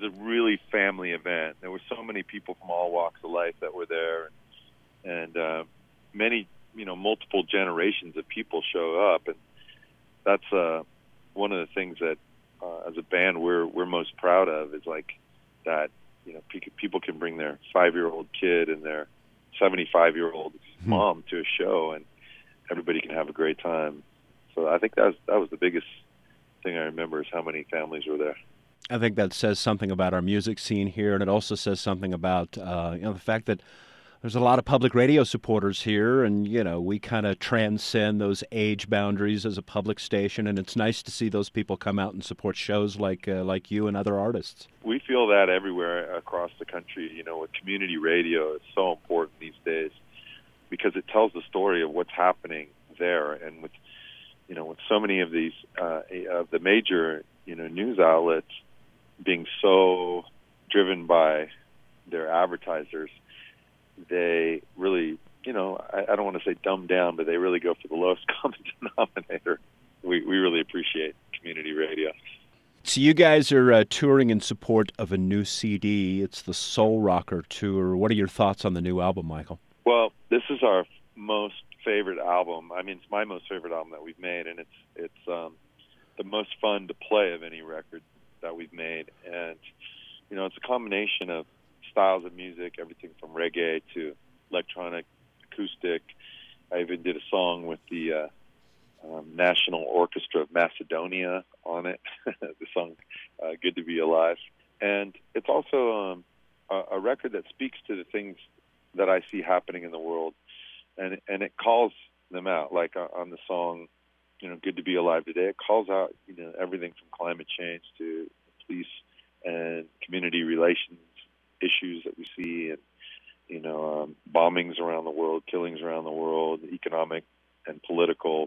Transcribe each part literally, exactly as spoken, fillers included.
was a really family event. There were so many people from all walks of life that were there, and uh, many, you know, multiple generations of people show up, and that's uh, one of the things that, uh, as a band, we're we're most proud of is like that. You know, pe- people can bring their five-year-old kid and their seventy-five-year-old mom to a show, and everybody can have a great time. So I think that was that was the biggest thing I remember is how many families were there. I think that says something about our music scene here, and it also says something about uh, you know the fact that there's a lot of public radio supporters here, and you know we kind of transcend those age boundaries as a public station, and it's nice to see those people come out and support shows like uh, like you and other artists. We feel that everywhere across the country. You know, with community radio, it's so important these days because it tells the story of what's happening there, and with you know with so many of these uh, of the major you know news outlets being so driven by their advertisers. They really, you know, I, I don't want to say dumb down, but they really go for the lowest common denominator. We we really appreciate community radio. So you guys are uh, touring in support of a new C D. It's the Soul Rocker Tour. What are your thoughts on the new album, Michael? Well, this is our most favorite album. I mean, it's my most favorite album that we've made, and it's it's um, the most fun to play of any record that we've made. And, you know, it's a combination of styles of music, everything from reggae to electronic, acoustic. I even did a song with the uh, um, National Orchestra of Macedonia on it, the song uh, Good to Be Alive. And it's also um, a, a record that speaks to the things that I see happening in the world, and and it calls them out, like uh, on the song, you know, Good to Be Alive Today. It calls out, you know, everything from climate change to police and community relations issues that we see, and you know, um, bombings around the world, killings around the world, economic and political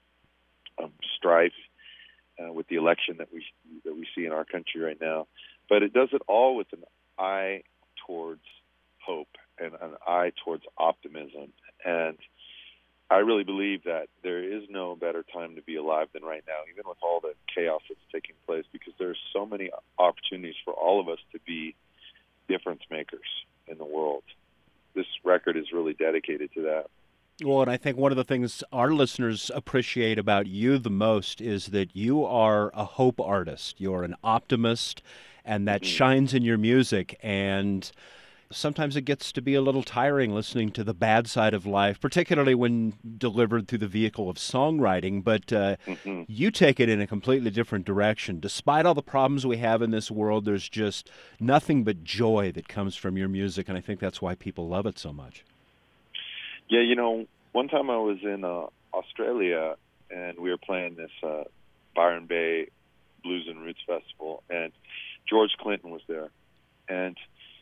um, strife uh, with the election that we that we see in our country right now. But it does it all with an eye towards hope and an eye towards optimism. And I really believe that there is no better time to be alive than right now, even with all the chaos that's taking place, because there's so many opportunities for all of us to be difference makers in the world. This record is really dedicated to that. Well, and I think one of the things our listeners appreciate about you the most is that you are a hope artist. You're an optimist, and that mm-hmm. shines in your music. And sometimes it gets to be a little tiring listening to the bad side of life, particularly when delivered through the vehicle of songwriting. But uh, mm-hmm. you take it in a completely different direction. Despite all the problems we have in this world, there's just nothing but joy that comes from your music, and I think that's why people love it so much. Yeah, you know, one time I was in uh, Australia, and we were playing this uh, Byron Bay Blues and Roots Festival, and George Clinton was there. And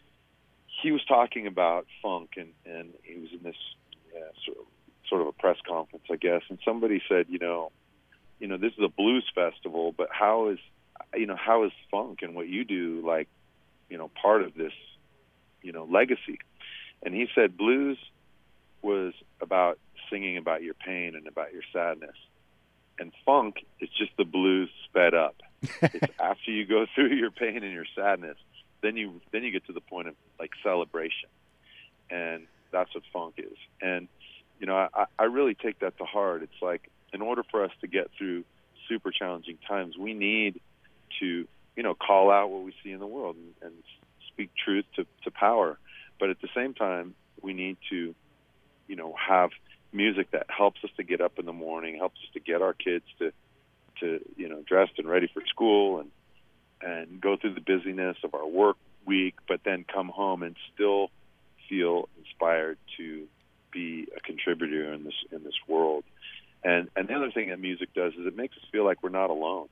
he was talking about funk, and, and he was in this yeah, sort, of, sort of a press conference, I guess, and somebody said, you know, you know, this is a blues festival, but how is, you know, how is funk and what you do, like, you know, part of this, you know, legacy? And he said blues was about singing about your pain and about your sadness, and funk is just the blues sped up. It's after you go through your pain and your sadness, then you then you get to the point of like celebration, and that's what funk is. And you know, I, I really take that to heart. It's like, in order for us to get through super challenging times, we need to, you know, call out what we see in the world and, and speak truth to, to power. But at the same time, we need to, you know, have music that helps us to get up in the morning, helps us to get our kids to, to you know, dressed and ready for school, and and go through the busyness of our work week, but then come home and still feel inspired to be a contributor in this in this world. And and the other thing that music does is it makes us feel like we're not alone,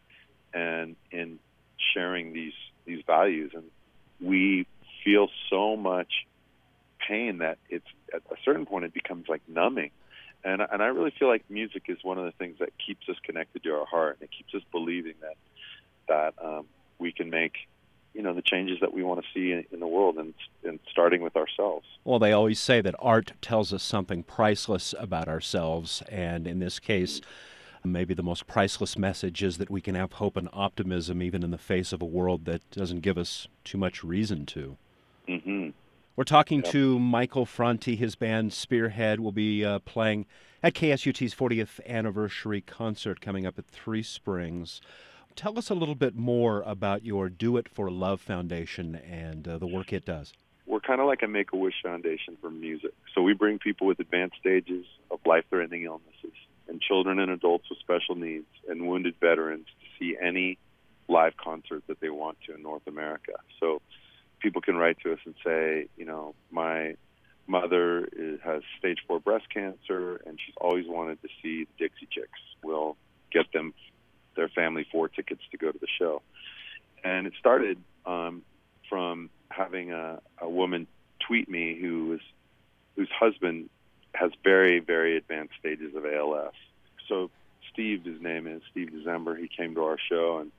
and in sharing these these values. And we feel so much pain that it's at a certain point it becomes like numbing. And and I really feel like music is one of the things that keeps us connected to our heart, and it keeps us believing that that um, we can make, you know, the changes that we want to see in, in the world, and, and starting with ourselves. Well, they always say that art tells us something priceless about ourselves, and in this case, Maybe the most priceless message is that we can have hope and optimism even in the face of a world that doesn't give us too much reason to. Mm-hmm. We're talking Yep. to Michael Franti. His band Spearhead will be uh, playing at K S U T's fortieth anniversary concert coming up at Three Springs. Tell us a little bit more about your Do It for Love Foundation and uh, the work it does. We're kind of like a Make-A-Wish Foundation for music. So we bring people with advanced stages of life-threatening illnesses and children and adults with special needs and wounded veterans to see any live concert that they want to in North America. So people can write to us and say, you know, my mother is, has stage four breast cancer, and she's always wanted to see the Dixie Chicks. We'll get them, their family, four tickets to go to the show. And it started um, from having a, a woman tweet me who was, whose husband has very, very advanced stages of A L S. So Steve, his name is Steve December, he came to our show, and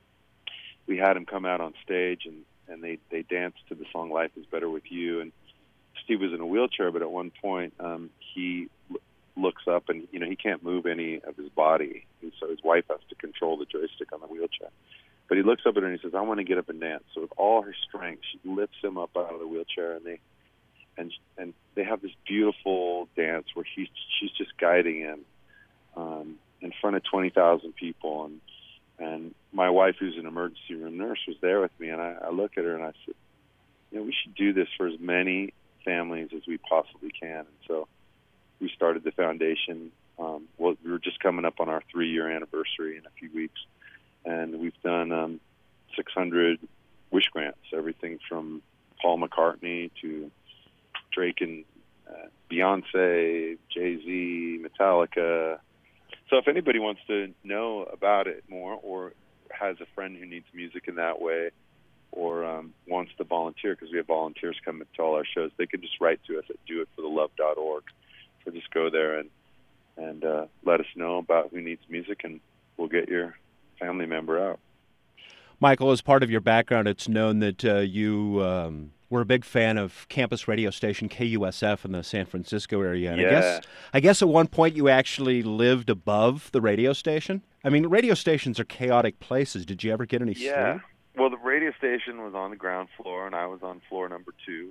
we had him come out on stage, and and they, they danced to the song Life is Better With You. And Steve was in a wheelchair, but at one point um, he l- looks up and, you know, he can't move any of his body. And so his wife has to control the joystick on the wheelchair. But he looks up at her and he says, I want to get up and dance. So with all her strength, she lifts him up out of the wheelchair, and they and and they have this beautiful dance where he's, she's just guiding him um, in front of twenty thousand people. And And my wife, who's an emergency room nurse, was there with me, and I, I look at her and I said, you know, we should do this for as many families as we possibly can. And so we started the foundation. Um, well, we were just coming up on our three-year anniversary in a few weeks, and we've done um, six hundred wish grants, everything from Paul McCartney to Drake and uh, Beyonce, Jay-Z, Metallica. So if anybody wants to know about it more, or has a friend who needs music in that way, or um, wants to volunteer, because we have volunteers come to all our shows, they can just write to us at do it for the love dot org. So just go there and and uh, let us know about who needs music, and we'll get your family member out. Michael, as part of your background, it's known that uh, you um, were a big fan of campus radio station K U S F in the San Francisco area. And Yeah. I guess, I guess at one point you actually lived above the radio station? I mean, radio stations are chaotic places. Did you ever get any Yeah. sleep? Well, the radio station was on the ground floor, and I was on floor number two.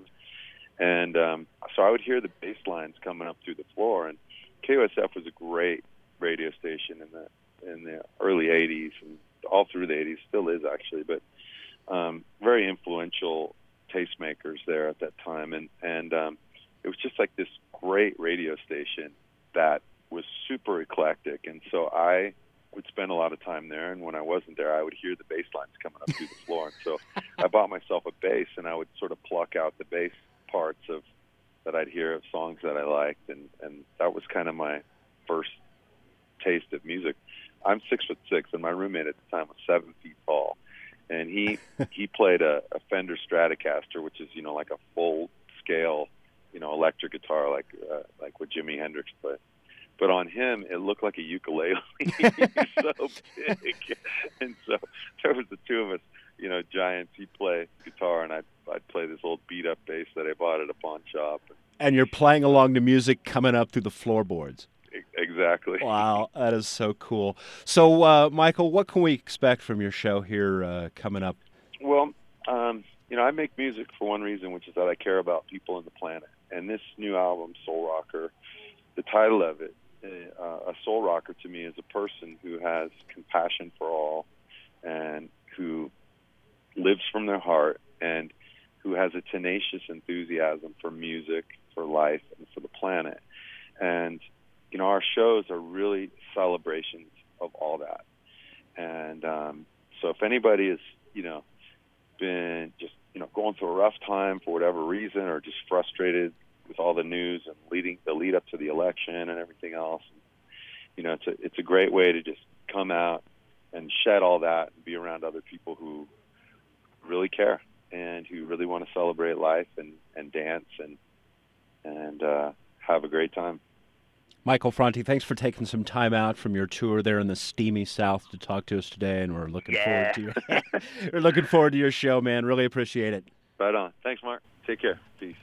And um, so I would hear the bass lines coming up through the floor. And K U S F was a great radio station in the in the early eighties, and all through the eighties, still is actually, but um, very influential tastemakers there at that time. And, and um, it was just like this great radio station that was super eclectic. And so I would spend a lot of time there, and when I wasn't there, I would hear the bass lines coming up through the floor. And so I bought myself a bass, and I would sort of pluck out the bass parts of that I'd hear of songs that I liked, and, and that was kind of my first taste of music. I'm six foot six, and my roommate at the time was seven feet tall, and he he played a, a Fender Stratocaster, which is, you know, like a full scale, you know, electric guitar, like uh, like what Jimi Hendrix played. But on him, it looked like a ukulele. He's so big, and so there was the two of us, you know, giants. He'd play guitar, and I'd I'd play this old beat up bass that I bought at a pawn shop. And you're playing along to music coming up through the floorboards. Exactly. Wow, that is so cool. So, uh, Michael, what can we expect from your show here uh, coming up? Well, um, you know, I make music for one reason, which is that I care about people and the planet. And this new album, Soul Rocker, the title of it, uh, a soul rocker to me is a person who has compassion for all and who lives from their heart and who has a tenacious enthusiasm for music, for life, and for the planet. And you know, our shows are really celebrations of all that. And um, so if anybody has, you know, been just, you know, going through a rough time for whatever reason, or just frustrated with all the news and leading the lead up to the election and everything else, you know, it's a, it's a great way to just come out and shed all that and be around other people who really care and who really want to celebrate life and, and dance and, and uh, have a great time. Michael Franti, thanks for taking some time out from your tour there in the steamy South to talk to us today, and we're looking Yeah. forward to your we're looking forward to your show, man. Really appreciate it. Right on. Thanks, Mark. Take care. Peace.